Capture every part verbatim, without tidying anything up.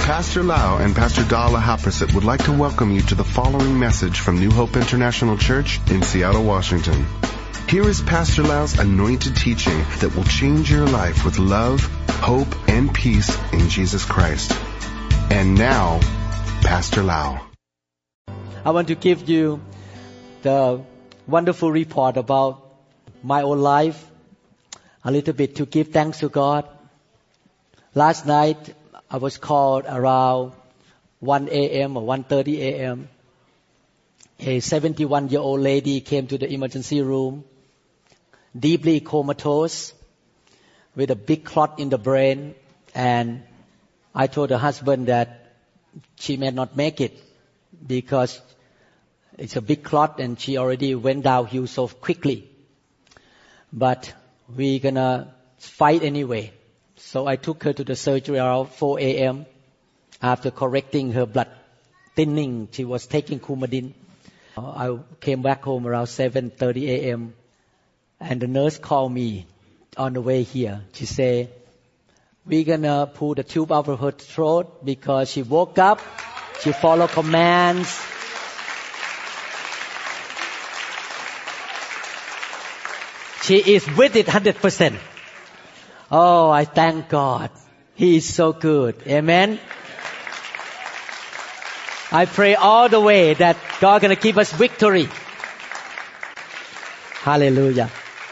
Pastor Lau and Pastor Dala Haprasit would like to welcome you to the following message from New Hope International Church in Seattle, Washington. Here is Pastor Lau's anointed teaching that will change your life with love, hope, and peace in Jesus Christ. And now, Pastor Lau. I want to give you the wonderful report about my own life, a little bit to give thanks to God. Last night, I was called around one a.m. or one thirty a.m. A seventy-one-year-old lady came to the emergency room, deeply comatose, with a big clot in the brain. And I told her husband that she may not make it because it's a big clot and she already went downhill so quickly. But we're going to fight anyway. So I took her to the surgery around four a.m. After correcting her blood thinning. She was taking Coumadin. I came back home around seven thirty a.m. And the nurse called me on the way here. She said, we're going to pull the tube out of her throat because she woke up. She followed commands. She is with it one hundred percent. Oh, I thank God. He is so good. Amen. I pray all the way that God going to give us victory. Hallelujah.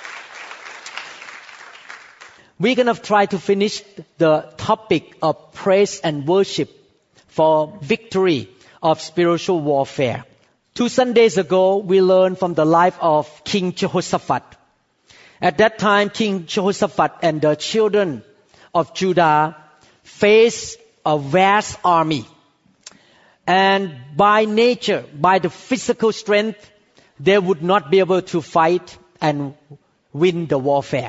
We're going to try to finish the topic of praise and worship for victory of spiritual warfare. Two Sundays ago, we learned from the life of King Jehoshaphat. At that time, King Jehoshaphat and the children of Judah faced a vast army. And by nature, by the physical strength, they would not be able to fight and win the warfare.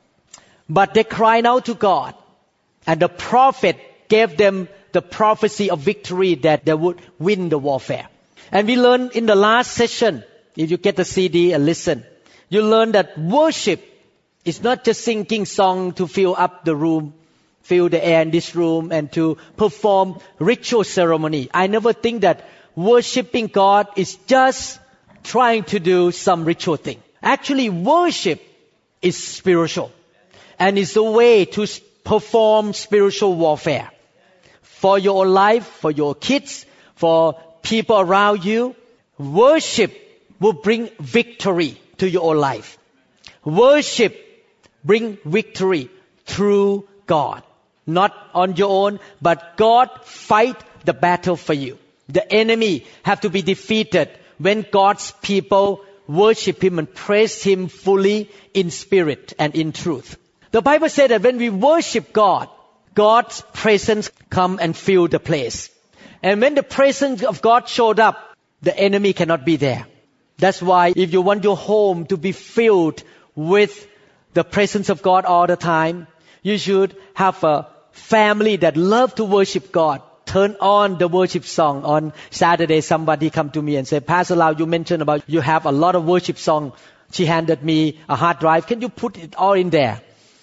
But they cried out to God, and the prophet gave them the prophecy of victory that they would win the warfare. And we learned in the last session, if you get the C D and listen, you learn that worship is not just singing song to fill up the room, fill the air in this room, and to perform ritual ceremony. I never think that worshiping God is just trying to do some ritual thing. Actually, worship is spiritual, and it's a way to perform spiritual warfare for your own life, for your kids, for people around you. Worship will bring victory to your own life. Worship bring victory through God. Not on your own, but God fight the battle for you. The enemy have to be defeated when God's people worship Him and praise Him fully in spirit and in truth. The Bible said that when we worship God, God's presence come and fill the place. And when the presence of God showed up, the enemy cannot be there. That's why if you want your home to be filled with the presence of God all the time, you should have a family that love to worship God. Turn on the worship song. On Saturday, somebody come to me and say, Pastor Lau, you mentioned about you have a lot of worship song. She handed me a hard drive. Can you put it all in there?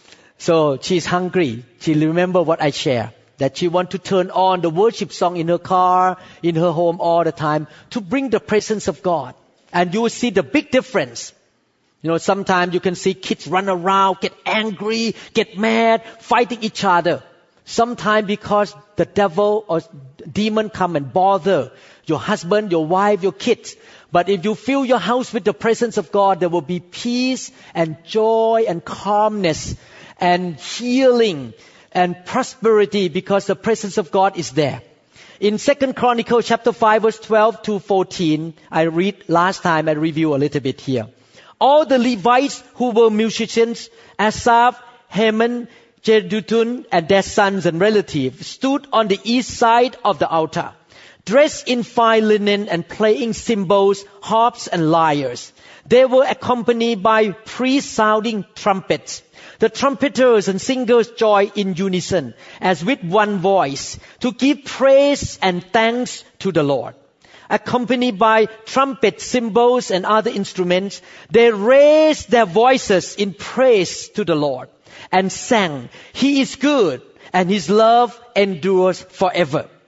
So she's hungry. She remember what I share. That she want to turn on the worship song in her car, in her home all the time to bring the presence of God. And you will see the big difference. You know, sometimes you can see kids run around, get angry, get mad, fighting each other. Sometimes because the devil or demon come and bother your husband, your wife, your kids. But if you fill your house with the presence of God, there will be peace and joy and calmness and healing and prosperity because the presence of God is there. In Second Chronicles chapter five verse twelve to fourteen, I read last time, I review a little bit here. All the Levites who were musicians, Asaph, Heman, Jeduthun, and their sons and relatives stood on the east side of the altar, dressed in fine linen and playing cymbals, harps, and lyres. They were accompanied by priests sounding trumpets. The trumpeters and singers joined in unison, as with one voice, to give praise and thanks to the Lord. Accompanied by trumpets, cymbals, and other instruments, they raised their voices in praise to the Lord and sang, He is good, and His love endures forever.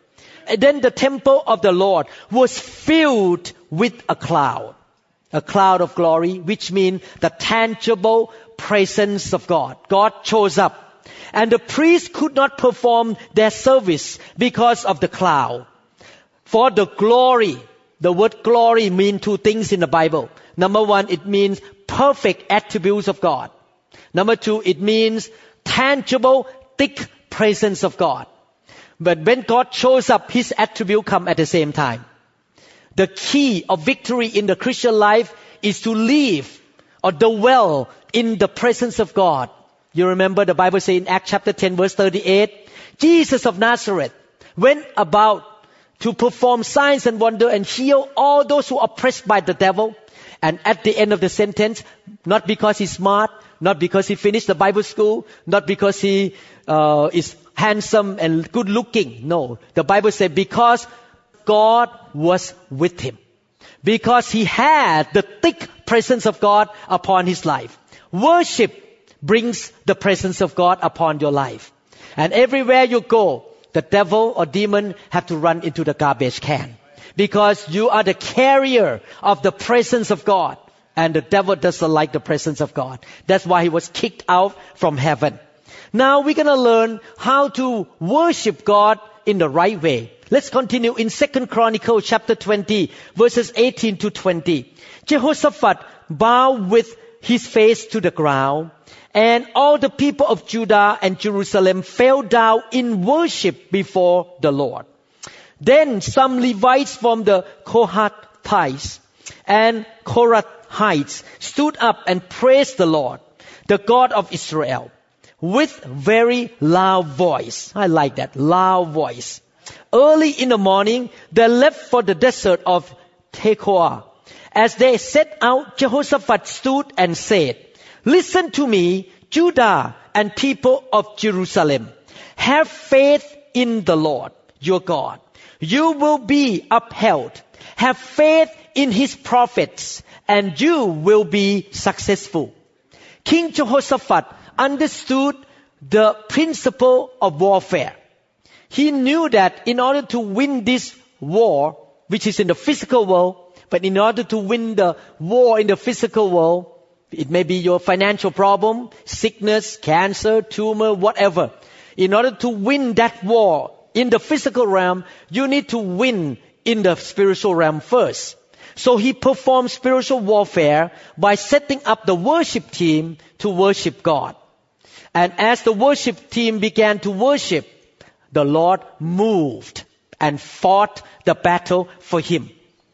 And then the temple of the Lord was filled with a cloud, a cloud of glory, which means the tangible presence of God. God shows up. And the priests could not perform their service because of the cloud. For the glory, the word glory means two things in the Bible. Number one, it means perfect attributes of God. Number two, it means tangible, thick presence of God. But when God shows up, His attribute come at the same time. The key of victory in the Christian life is to live or dwell in the presence of God. You remember the Bible says in Acts chapter ten verse thirty-eight, Jesus of Nazareth went about to perform signs and wonder and heal all those who are oppressed by the devil. And at the end of the sentence, not because he's smart, not because he finished the Bible school, not because he uh, is handsome and good looking. No, the Bible said because God was with him. Because he had the thick presence of God upon his life. Worship brings the presence of God upon your life. And everywhere you go, the devil or demon have to run into the garbage can. Because you are the carrier of the presence of God. And the devil doesn't like the presence of God. That's why he was kicked out from heaven. Now we're going to learn how to worship God in the right way. Let's continue in Second Chronicles chapter twenty, verses eighteen to twenty. Jehoshaphat bowed with his face to the ground, and all the people of Judah and Jerusalem fell down in worship before the Lord. Then some Levites from the Kohathites and Korathites stood up and praised the Lord, the God of Israel, with very loud voice. I like that, loud voice. Early in the morning, they left for the desert of Tekoa. As they set out, Jehoshaphat stood and said, "Listen to me, Judah and people of Jerusalem. Have faith in the Lord, your God. You will be upheld. Have faith in His prophets, and you will be successful." King Jehoshaphat understood the principle of warfare. He knew that in order to win this war, which is in the physical world, but in order to win the war in the physical world, it may be your financial problem, sickness, cancer, tumor, whatever. In order to win that war in the physical realm, you need to win in the spiritual realm first. So he performed spiritual warfare by setting up the worship team to worship God. And as the worship team began to worship, the Lord moved and fought the battle for him.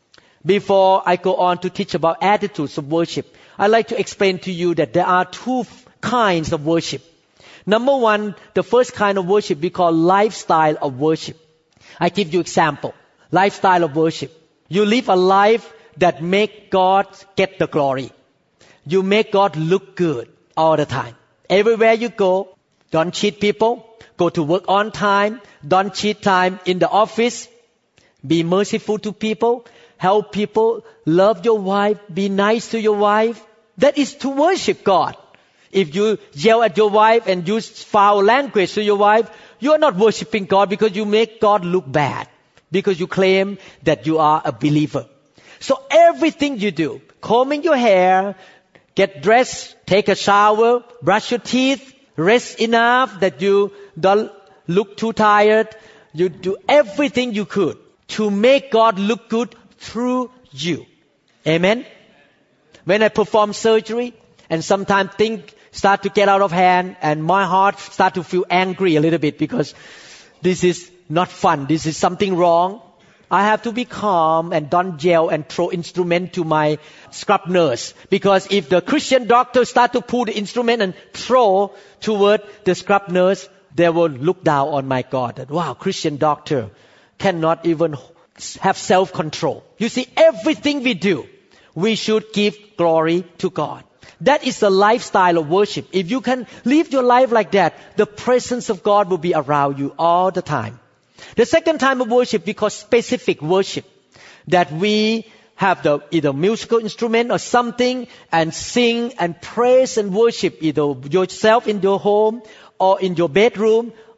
Before I go on to teach about attitudes of worship, I'd like to explain to you that there are two kinds of worship. Number one, the first kind of worship we call lifestyle of worship. I give you example. Lifestyle of worship. You live a life that make God get the glory. You make God look good all the time. Everywhere you go, don't cheat people. Go to work on time. Don't cheat time in the office. Be merciful to people. Help people. Love your wife. Be nice to your wife. That is to worship God. If you yell at your wife and use foul language to your wife, you are not worshiping God because you make God look bad. Because you claim that you are a believer. So everything you do, combing your hair, get dressed, take a shower, brush your teeth, rest enough that you don't look too tired. You do everything you could to make God look good through you. Amen? When I perform surgery and sometimes things start to get out of hand and my heart start to feel angry a little bit because this is not fun. This is something wrong. I have to be calm and don't yell and throw instrument to my scrub nurse. Because if the Christian doctor start to pull the instrument and throw toward the scrub nurse, they will look down on my God. That, wow, Christian doctor cannot even have self-control. You see, everything we do, we should give glory to God. That is the lifestyle of worship. If you can live your life like that, the presence of God will be around you all the time. The second type of worship we call specific worship. That we have the either musical instrument or something and sing and praise and worship either yourself in your home or in your bedroom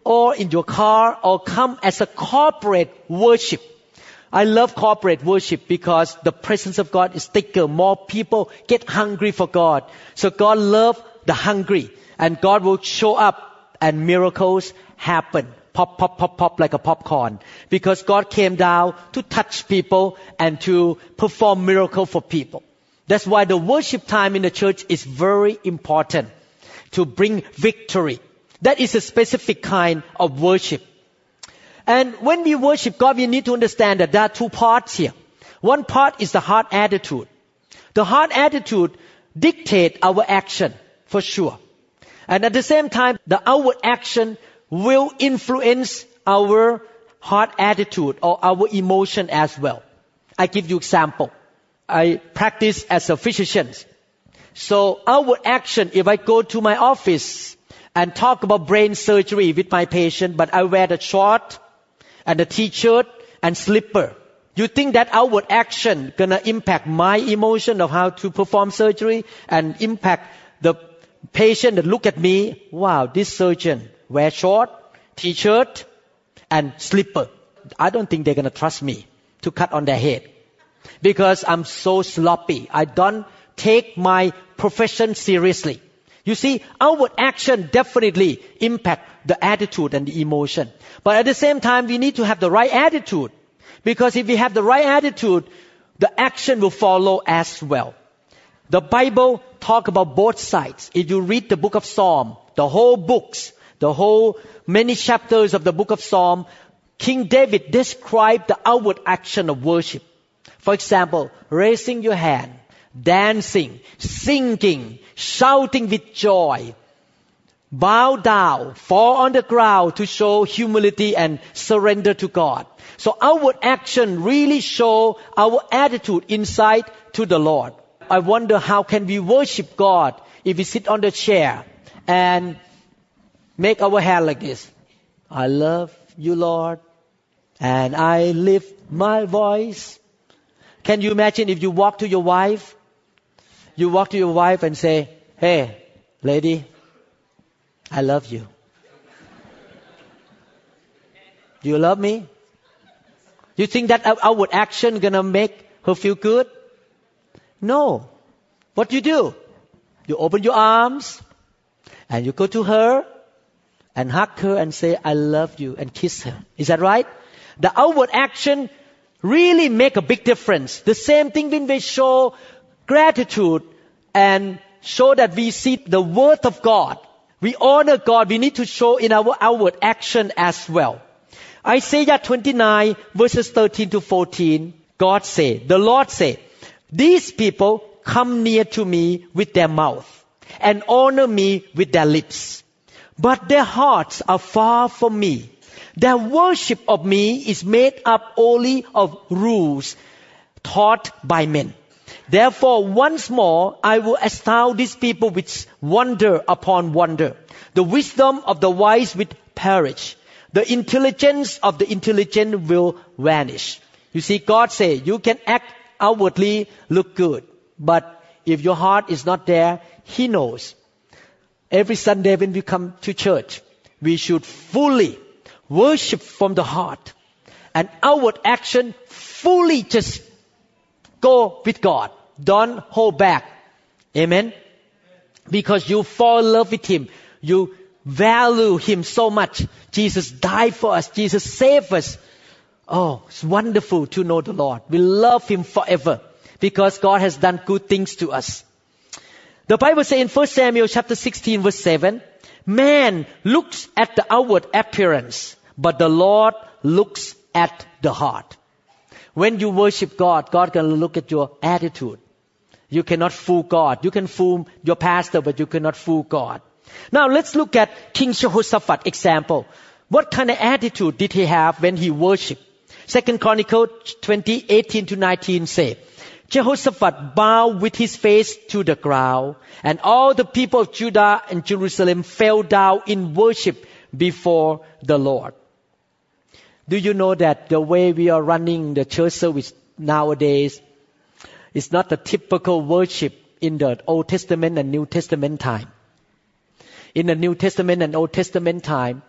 or in your car or come as a corporate worship. I love corporate worship because the presence of God is thicker. More people get hungry for God. So God loves the hungry, and God will show up and miracles happen. Pop, pop, pop, pop like a popcorn. Because God came down to touch people and to perform miracle for people. That's why the worship time in the church is very important to bring victory. That is a specific kind of worship. And when we worship God, we need to understand that there are two parts here. One part is the heart attitude. The heart attitude dictates our action, for sure. And at the same time, the outward action will influence our heart attitude or our emotion as well. I give you example. I practice as a physician. So outward action, if I go to my office and talk about brain surgery with my patient, but I wear the short and the t-shirt and slipper, you think that outward action gonna impact my emotion of how to perform surgery and impact the patient that look at me? Wow, this surgeon wear short, t-shirt and slipper. I don't think they're gonna trust me to cut on their head because I'm so sloppy. I don't take my profession seriously. You see, outward action definitely impact the attitude and the emotion. But at the same time, we need to have the right attitude. Because if we have the right attitude, the action will follow as well. The Bible talk about both sides. If you read the book of Psalm, the whole books, the whole many chapters of the book of Psalm, King David described the outward action of worship. For example, raising your hand, dancing, singing, shouting with joy, bow down, fall on the ground to show humility and surrender to God. So outward action really show our attitude inside to the Lord. I wonder how can we worship God if we sit on the chair and make our hand like this. I love you, Lord, and I lift my voice. Can you imagine if you walk to your wife? You walk to your wife and say, hey, lady, I love you. Do you love me? You think that outward action gonna make her feel good? No. What do you do? You open your arms and you go to her and hug her and say, I love you, and kiss her. Is that right? The outward action really make a big difference. The same thing when we show gratitude and show that we see the worth of God. We honor God. We need to show in our outward action as well. Isaiah twenty-nine verses thirteen to fourteen, God say, the Lord say, these people come near to me with their mouth and honor me with their lips, but their hearts are far from me. Their worship of me is made up only of rules taught by men. Therefore, once more, I will astound these people with wonder upon wonder. The wisdom of the wise will perish. The intelligence of the intelligent will vanish. You see, God say, you can act outwardly, look good. But if your heart is not there, He knows. Every Sunday when we come to church, we should fully worship from the heart. And outward action fully just go with God. Don't hold back. Amen? Because you fall in love with Him. You value Him so much. Jesus died for us. Jesus saved us. Oh, it's wonderful to know the Lord. We love Him forever because God has done good things to us. The Bible says in First Samuel chapter sixteen verse seven, man looks at the outward appearance, but the Lord looks at the heart. When you worship God, God can look at your attitude. You cannot fool God. You can fool your pastor, but you cannot fool God. Now let's look at King Jehoshaphat example. What kind of attitude did he have when he worshipped? Second Chronicles twenty, eighteen to nineteen say, Jehoshaphat bowed with his face to the ground, and all the people of Judah and Jerusalem fell down in worship before the Lord. Do you know that the way we are running the church service nowadays is not the typical worship in the Old Testament and New Testament time? In the New Testament and Old Testament time,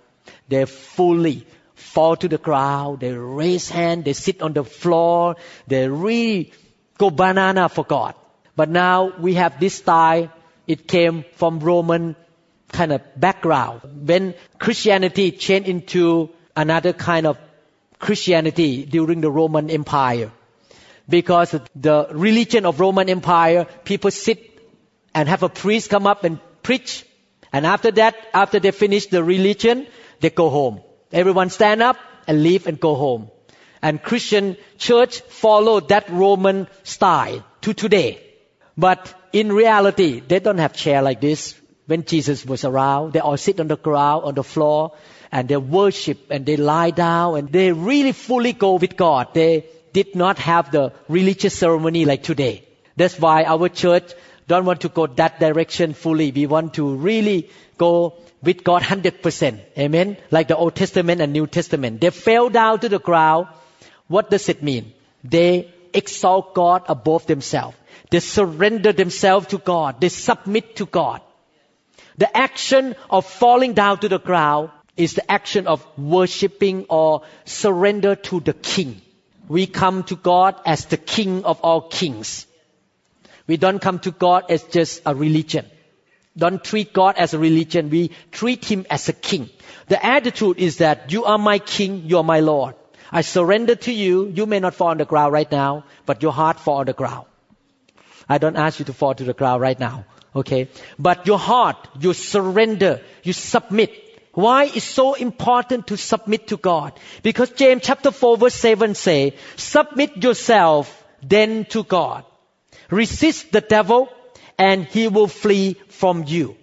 they fully fall to the ground, they raise hand, they sit on the floor, they really go banana for God. But now we have this style, it came from Roman kind of background. When Christianity changed into another kind of Christianity during the Roman Empire, because the religion of Roman Empire, people sit and have a priest come up and preach. And after that, after they finish the religion, they go home. Everyone stand up and leave and go home. And Christian church followed that Roman style to today. But in reality, they don't have chair like this. When Jesus was around, they all sit on the ground, on the floor, and they worship and they lie down and they really fully go with God. They did not have the religious ceremony like today. That's why our church don't want to go that direction fully. We want to really go with God one hundred percent. Amen? Like the Old Testament and New Testament. They fell down to the ground. What does it mean? They exalt God above themselves. They surrender themselves to God. They submit to God. The action of falling down to the ground is the action of worshiping or surrender to the King. We come to God as the King of all kings. We don't come to God as just a religion. Don't treat God as a religion. We treat Him as a King. The attitude is that you are my King, you are my Lord. I surrender to you. You may not fall on the ground right now, but your heart fall on the ground. I don't ask you to fall to the ground right now, okay? But your heart, you surrender, you submit. Why is so important to submit to God? Because James chapter four verse seven say, submit yourself then to God. Resist the devil and he will flee from you.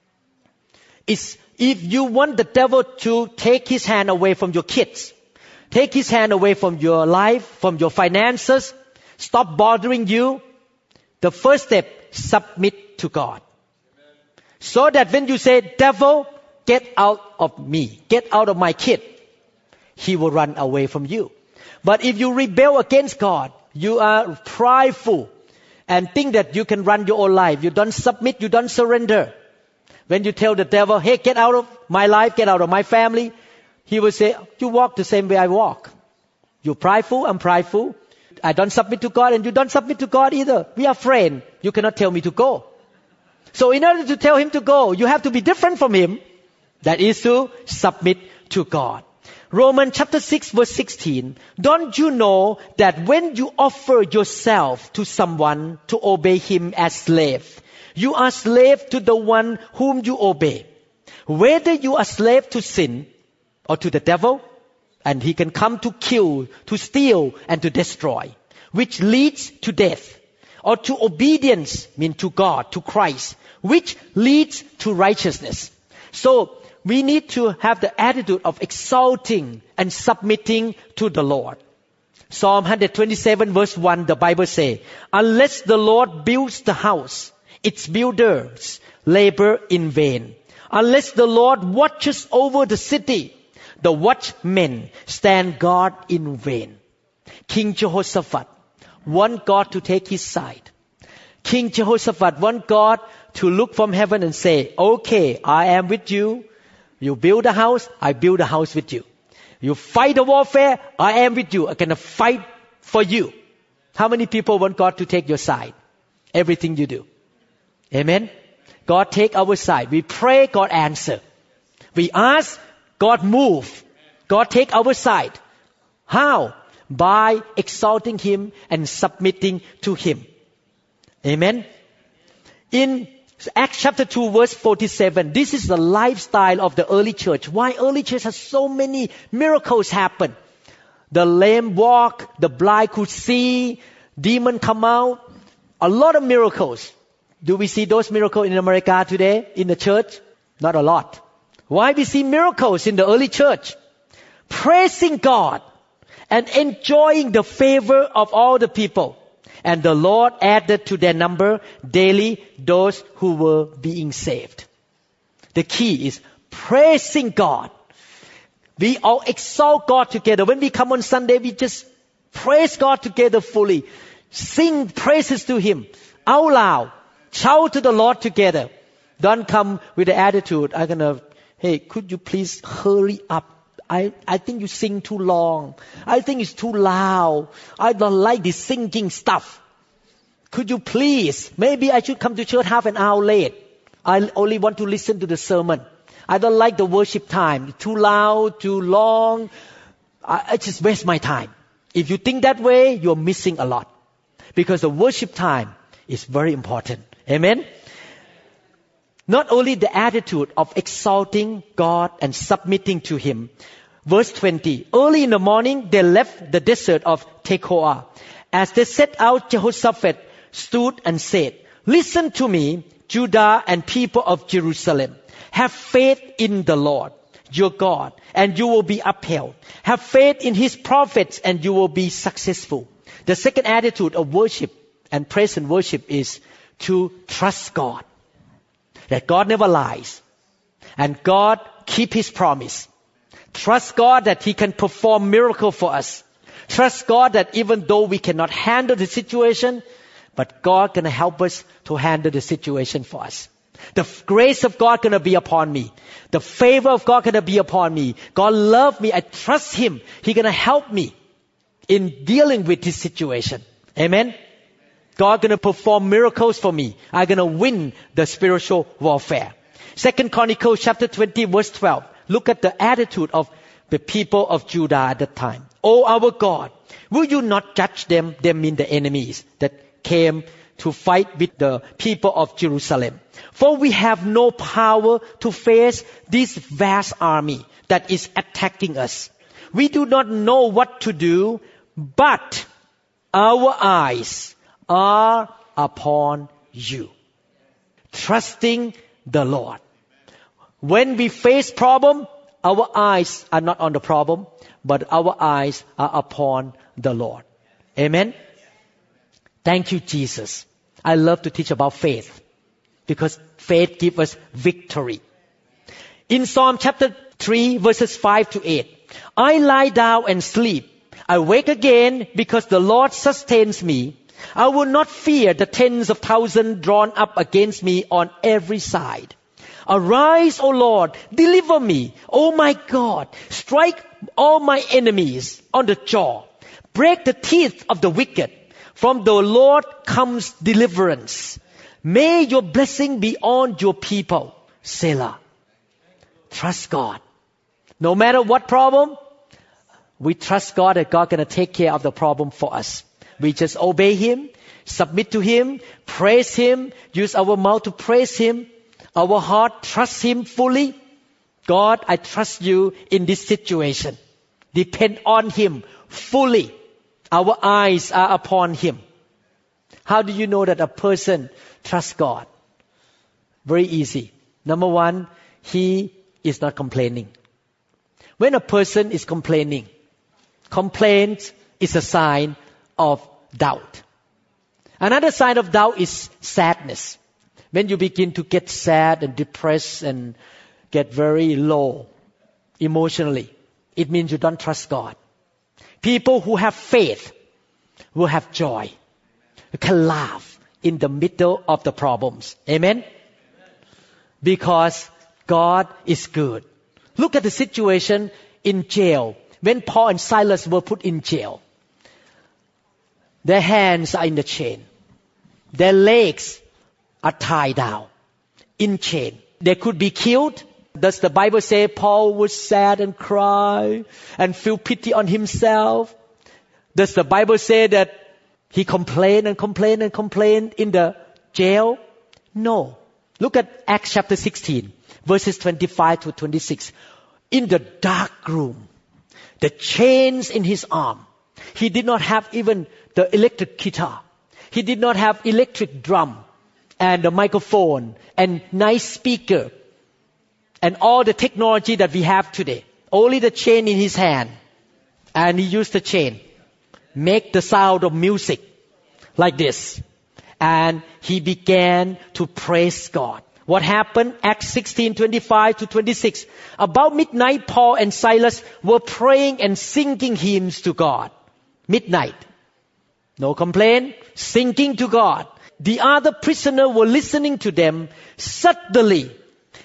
It's, if you want the devil to take his hand away from your kids, take his hand away from your life, from your finances, stop bothering you, the first step, submit to God. So that when you say, devil, get out of me, get out of my kid, he will run away from you. But if you rebel against God, you are prideful and think that you can run your own life. You don't submit, you don't surrender. When you tell the devil, hey, get out of my life, get out of my family, he will say, you walk the same way I walk. You're prideful, I'm prideful. I don't submit to God and you don't submit to God either. We are friends. You cannot tell me to go. So in order to tell him to go, you have to be different from him. That is to submit to God. Romans chapter six verse sixteen. Don't you know that when you offer yourself to someone to obey him as slave, you are slave to the one whom you obey. Whether you are slave to sin or to the devil, and he can come to kill, to steal, and to destroy, which leads to death. Or to obedience, mean to God, to Christ, which leads to righteousness. So, we need to have the attitude of exalting and submitting to the Lord. Psalm one twenty-seven verse one, the Bible says, unless the Lord builds the house, its builders labor in vain. Unless the Lord watches over the city, the watchmen stand guard in vain. King Jehoshaphat want God to take his side. King Jehoshaphat want God to look from heaven and say, okay, I am with you. You build a house, I build a house with you. You fight a warfare, I am with you. I can fight for you. How many people want God to take your side? Everything you do. Amen? God take our side. We pray, God answer. We ask, God move. God take our side. How? By exalting Him and submitting to Him. Amen? In Acts chapter two verse forty-seven, this is the lifestyle of the early church. Why early church has so many miracles happen? The lame walk, the blind could see, demon come out. A lot of miracles. Do we see those miracles in America today in the church? Not a lot. Why we see miracles in the early church? Praising God and enjoying the favor of all the people. And the Lord added to their number daily those who were being saved. The key is praising God. We all exalt God together. When we come on Sunday, we just praise God together fully. Sing praises to Him out loud. Shout to the Lord together. Don't come with the attitude, I'm going to hey, could you please hurry up? I, I think you sing too long. I think it's too loud. I don't like this singing stuff. Could you please? Maybe I should come to church half an hour late. I only want to listen to the sermon. I don't like the worship time. Too loud, too long. I, I just waste my time. If you think that way, you're missing a lot. Because the worship time is very important. Amen? Not only the attitude of exalting God and submitting to Him. Verse twenty, early in the morning, they left the desert of Tekoa. As they set out, Jehoshaphat stood and said, listen to me, Judah and people of Jerusalem. Have faith in the Lord, your God, and you will be upheld. Have faith in His prophets, and you will be successful. The second attitude of worship and praise and worship is to trust God. That God never lies. And God keep His promise. Trust God that He can perform miracle for us. Trust God that even though we cannot handle the situation, but God can help us to handle the situation for us. The grace of God gonna be upon me. The favor of God gonna be upon me. God love me. I trust Him. He gonna help me in dealing with this situation. Amen. God gonna perform miracles for me. I'm gonna win the spiritual warfare. Second Chronicles chapter twenty verse twelve. Look at the attitude of the people of Judah at that time. Oh, our God, will you not judge them? They mean the enemies that came to fight with the people of Jerusalem. For we have no power to face this vast army that is attacking us. We do not know what to do, but our eyes are upon you. Trusting the Lord. When we face problem, our eyes are not on the problem, but our eyes are upon the Lord. Amen? Thank you, Jesus. I love to teach about faith because faith gives us victory. In Psalm chapter three, verses five to eight, I lie down and sleep. I wake again because the Lord sustains me. I will not fear the tens of thousands drawn up against me on every side. Arise, O Lord, deliver me. O my God, strike all my enemies on the jaw. Break the teeth of the wicked. From the Lord comes deliverance. May your blessing be on your people. Selah. Trust God. No matter what problem, we trust God that God gonna take care of the problem for us. We just obey Him, submit to Him, praise Him, use our mouth to praise Him. Our heart trusts Him fully. God, I trust you in this situation. Depend on Him fully. Our eyes are upon Him. How do you know that a person trusts God? Very easy. Number one, he is not complaining. When a person is complaining, complaint is a sign of doubt. Another sign of doubt is sadness. When you begin to get sad and depressed and get very low emotionally, it means you don't trust God. People who have faith will have joy. You can laugh in the middle of the problems. Amen? Because God is good. Look at the situation in jail. When Paul and Silas were put in jail, their hands are in the chain. Their legs are tied down in chain. They could be killed. Does the Bible say Paul was sad and cry and feel pity on himself? Does the Bible say that he complained and complained and complained in the jail? No. Look at Acts chapter sixteen, verses twenty-five to twenty-six. In the dark room, the chains in his arm. He did not have even the electric guitar. He did not have electric drum and a microphone and nice speaker and all the technology that we have today. Only the chain in his hand. And he used the chain. Make the sound of music like this. And he began to praise God. What happened? Acts sixteen, twenty-five to twenty-six. About midnight, Paul and Silas were praying and singing hymns to God. Midnight. No complaint. Singing to God. The other prisoners were listening to them. Suddenly,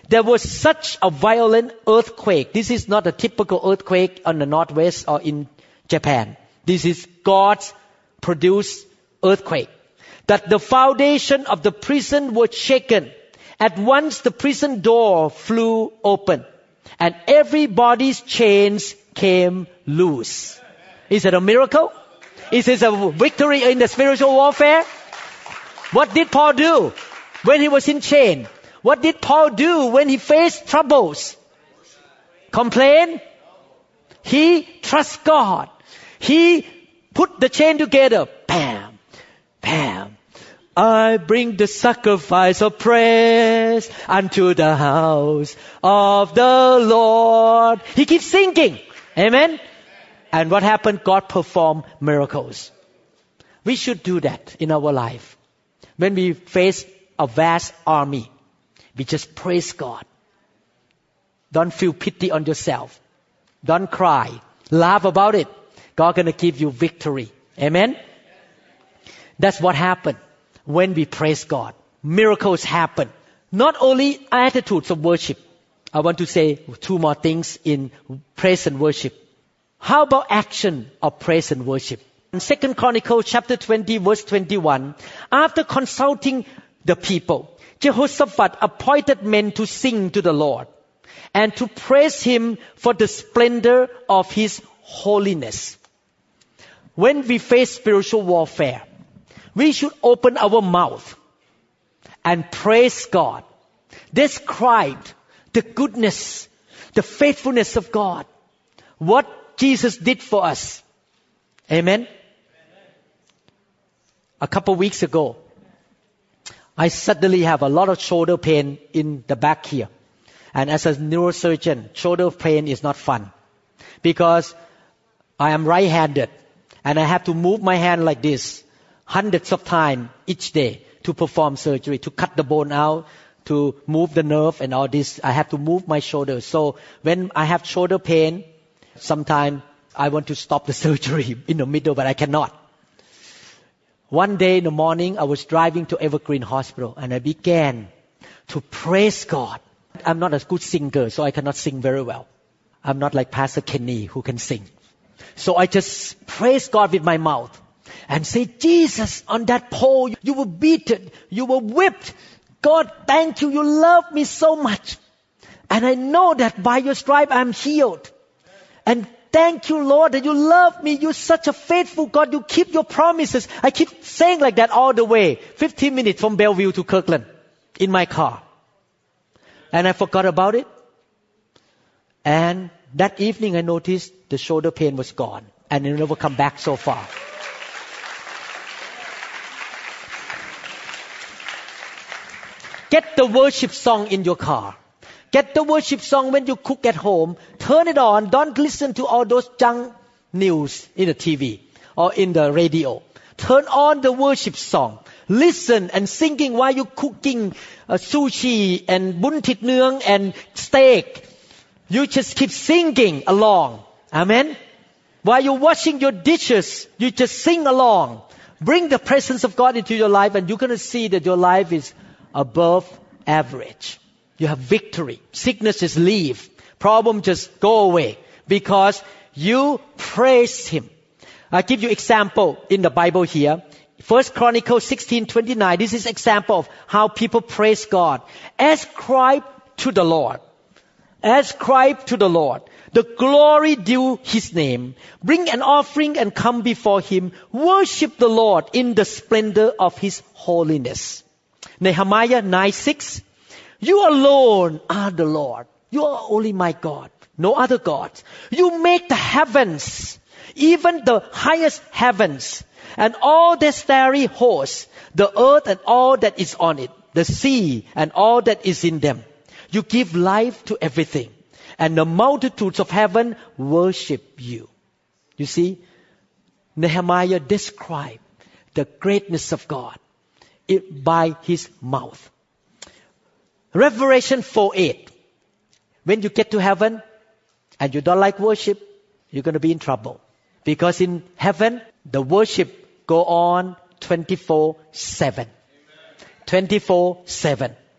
there was such a violent earthquake. This is not a typical earthquake on the northwest or in Japan. This is God's produced earthquake. That the foundation of the prison was shaken. At once the prison door flew open and everybody's chains came loose. Is it a miracle? Is it a victory in the spiritual warfare? What did Paul do when he was in chain? What did Paul do when he faced troubles? Complain? He trusts God. He put the chain together. Bam, bam. I bring the sacrifice of praise unto the house of the Lord. He keeps singing. Amen. And what happened? God performed miracles. We should do that in our life. When we face a vast army, we just praise God. Don't feel pity on yourself. Don't cry. Laugh about it. God gonna give you victory. Amen? That's what happened when we praise God. Miracles happen. Not only attitudes of worship. I want to say two more things in praise and worship. How about action of praise and worship? In Second Chronicles chapter twenty verse twenty-one, after consulting the people, Jehoshaphat appointed men to sing to the Lord and to praise Him for the splendor of His holiness. When we face spiritual warfare, we should open our mouth and praise God. Describe the goodness, the faithfulness of God. What Jesus did for us. Amen. A couple weeks ago, I suddenly have a lot of shoulder pain in the back here. And as a neurosurgeon, shoulder pain is not fun. Because I am right-handed. And I have to move my hand like this hundreds of times each day to perform surgery, to cut the bone out, to move the nerve and all this. I have to move my shoulder. So when I have shoulder pain, sometimes I want to stop the surgery in the middle, but I cannot. One day in the morning, I was driving to Evergreen Hospital and I began to praise God. I'm not a good singer, so I cannot sing very well. I'm not like Pastor Kenny who can sing. So I just praise God with my mouth and say, Jesus, on that pole, you were beaten, you were whipped. God, thank you, you love me so much. And I know that by your stripe I'm healed. And thank you, Lord, that you love me. You're such a faithful God. You keep your promises. I keep saying like that all the way. fifteen minutes from Bellevue to Kirkland in my car. And I forgot about it. And that evening I noticed the shoulder pain was gone. And it never come back so far. Get the worship song in your car. Get the worship song when you cook at home. Turn it on. Don't listen to all those junk news in the T V or in the radio. Turn on the worship song. Listen and singing while you're cooking uh, sushi and bun thit neung and steak. You just keep singing along. Amen. While you're washing your dishes, you just sing along. Bring the presence of God into your life and you're going to see that your life is above average. You have victory. Sicknesses leave. Problem just go away because you praise Him. I'll give you example in the Bible here. First Chronicles sixteen twenty-nine. This is example of how people praise God. Ascribe to the Lord. Ascribe to the Lord. The glory due His name. Bring an offering and come before Him. Worship the Lord in the splendor of His holiness. Nehemiah nine six. You alone are the Lord. You are only my God. No other gods. You make the heavens, even the highest heavens, and all their starry hosts, the earth and all that is on it, the sea and all that is in them. You give life to everything, and the multitudes of heaven worship you. You see, Nehemiah described the greatness of God by his mouth. Revelation four eight. When you get to heaven and you don't like worship, you're going to be in trouble. Because in heaven, the worship go on twenty-four seven. twenty-four seven.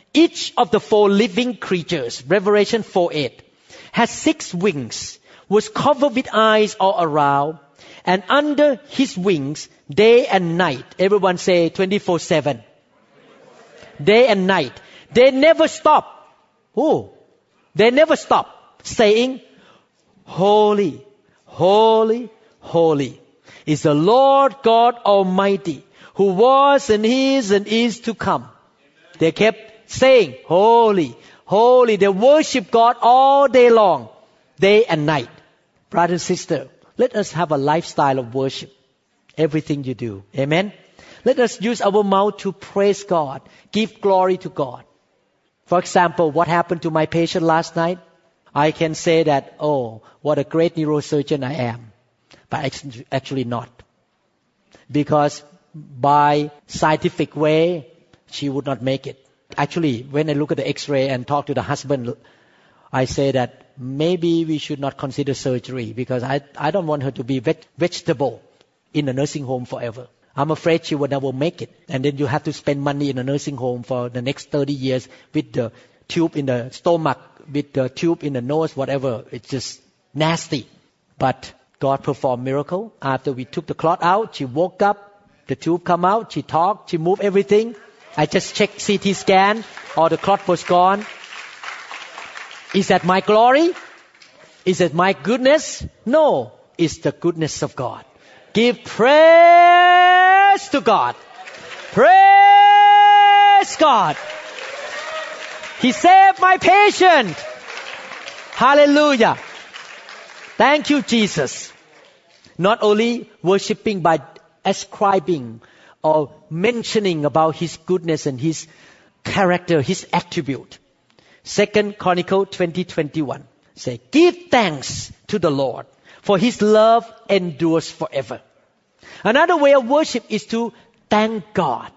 Each of the four living creatures, Revelation four eight, has six wings, was covered with eyes all around, and under his wings, day and night. Everyone say twenty-four seven. Day and night. They never stop. Oh, they never stop saying, Holy, holy, holy is the Lord God Almighty, who was and is and is to come. They kept saying, Holy, holy. They worship God all day long, day and night. Brother and sister, let us have a lifestyle of worship. Everything you do. Amen. Let us use our mouth to praise God, give glory to God. For example, what happened to my patient last night? I can say that, oh, what a great neurosurgeon I am. But actually not. Because by scientific way, she would not make it. Actually, when I look at the x-ray and talk to the husband, I say that maybe we should not consider surgery because I, I don't want her to be veg- vegetable in a nursing home forever. I'm afraid she will never make it. And then you have to spend money in a nursing home for the next thirty years with the tube in the stomach, with the tube in the nose, whatever. It's just nasty. But God performed miracle. After we took the clot out, she woke up, the tube come out, she talked, she moved everything. I just checked C T scan, all the clot was gone. Is that my glory? Is that my goodness? No, it's the goodness of God. Give praise to God. Praise God. He saved my patient. Hallelujah. Thank you, Jesus. Not only worshiping by ascribing or mentioning about His goodness and His character, His attribute. Second Chronicle twenty twenty-one. Say, give thanks to the Lord, for His love endures forever. Another way of worship is to thank God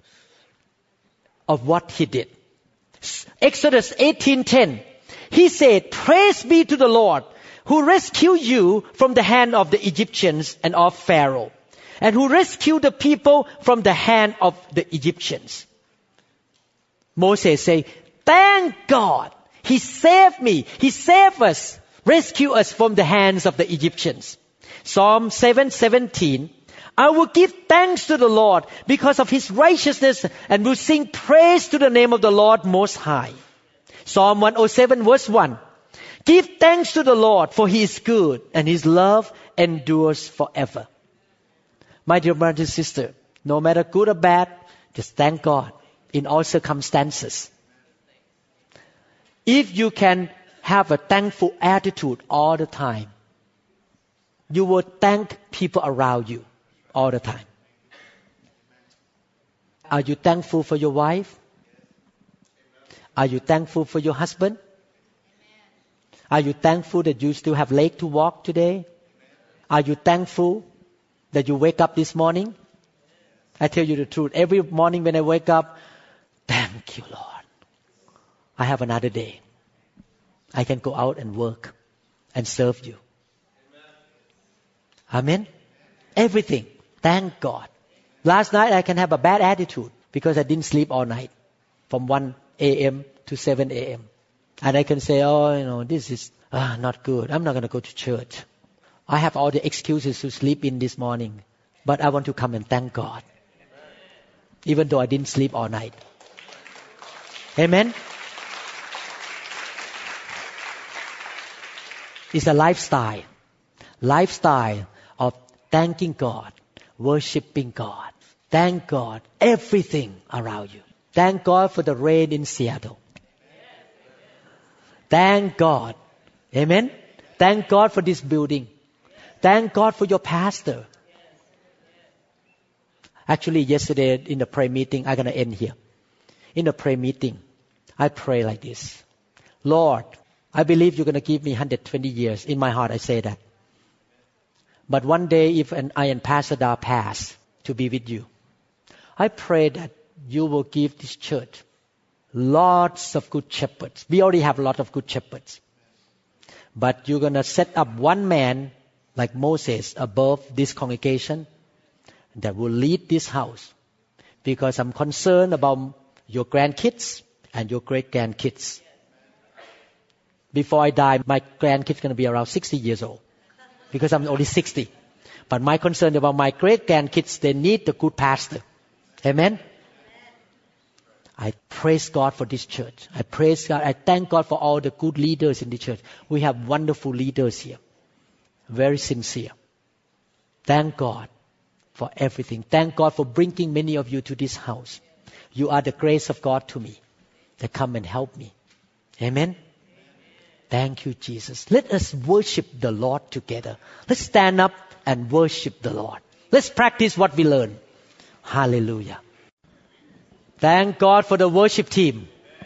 of what He did. Exodus eighteen ten. He said, praise be to the Lord, who rescued you from the hand of the Egyptians and of Pharaoh, and who rescued the people from the hand of the Egyptians. Moses say, thank God. He saved me. He saved us. Rescue us from the hands of the Egyptians. Psalm seven seventeen. I will give thanks to the Lord because of His righteousness and will sing praise to the name of the Lord Most High. Psalm one oh seven verse one. Give thanks to the Lord for He is good and His love endures forever. My dear brother and sister, no matter good or bad, just thank God in all circumstances. If you can have a thankful attitude all the time, you will thank people around you all the time. Are you thankful for your wife? Are you thankful for your husband? Are you thankful that you still have leg to walk today? Are you thankful that you wake up this morning? I tell you the truth. Every morning when I wake up, thank you, Lord. I have another day. I can go out and work and serve you. Amen. Everything. Thank God. Last night I can have a bad attitude because I didn't sleep all night from one a.m. to seven a.m. And I can say, oh, you know, this is ah, not good. I'm not going to go to church. I have all the excuses to sleep in this morning. But I want to come and thank God. Even though I didn't sleep all night. Amen. It's a lifestyle. Lifestyle of thanking God, worshiping God. Thank God, everything around you. Thank God for the rain in Seattle. Thank God. Amen. Thank God for this building. Thank God for your pastor. Actually, yesterday in the prayer meeting, I'm going to end here. In the prayer meeting, I pray like this. Lord, I believe you're going to give me one hundred twenty years. In my heart, I say that. But one day, if an, I and Pastor Da pass to be with you, I pray that you will give this church lots of good shepherds. We already have a lot of good shepherds. But you're going to set up one man like Moses above this congregation that will lead this house. Because I'm concerned about your grandkids and your great grandkids. Before I die, my grandkids are going to be around sixty years old because I'm only sixty. But my concern about my great grandkids, they need the good pastor. Amen. I praise God for this church. I praise God. I thank God for all the good leaders in the church. We have wonderful leaders here. Very sincere. Thank God for everything. Thank God for bringing many of you to this house. You are the grace of God to me. They come and help me. Amen. Thank you, Jesus. Let us worship the Lord together. Let's stand up and worship the Lord. Let's practice what we learn. Hallelujah. Thank God for the worship team.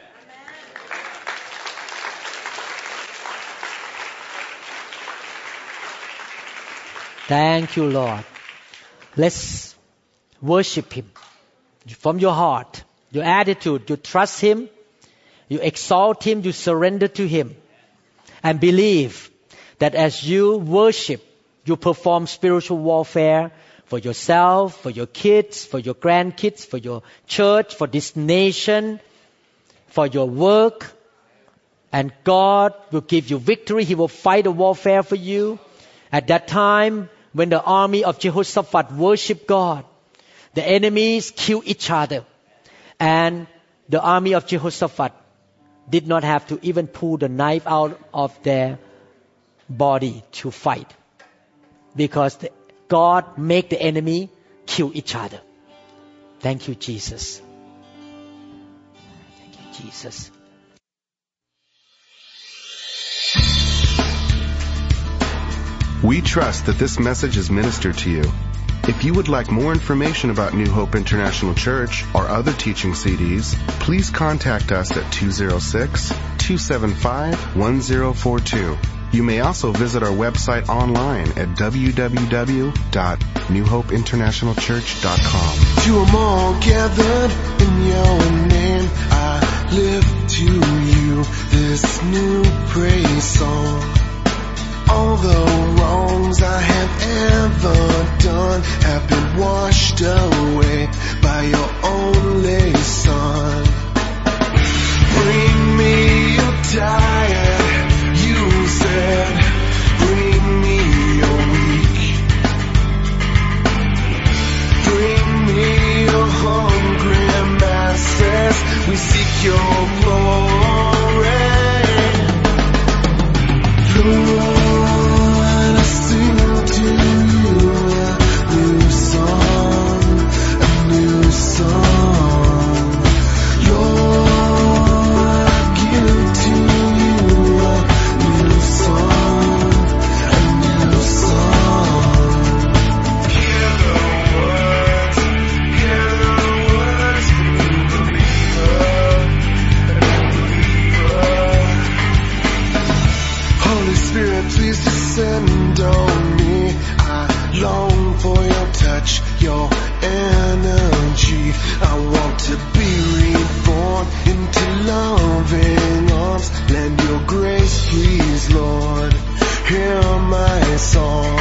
Thank you, Lord. Let's worship Him from your heart, your attitude. You trust Him, you exalt Him, you surrender to Him, and believe that as you worship, you perform spiritual warfare for yourself, for your kids, for your grandkids, for your church, for this nation, for your work. And God will give you victory. He will fight the warfare for you. At that time, when the army of Jehoshaphat worshiped God, the enemies killed each other. And the army of Jehoshaphat did not have to even pull the knife out of their body to fight. Because the, God made the enemy kill each other. Thank you, Jesus. Thank you, Jesus. We trust that this message is ministered to you. If you would like more information about New Hope International Church or other teaching C Ds, please contact us at two oh six, two seven five, one oh four two. You may also visit our website online at w w w dot new hope international church dot com. To them all gathered in your name, I lift to you this new praise song. All the wrongs I have ever done have been washed away by your only Son. Bring me your tired, you said, bring me your weak. Bring me your hungry masses, we seek your glory. Lord, your energy. I want to be reborn into loving arms. Lend your grace, please, Lord. Hear my song.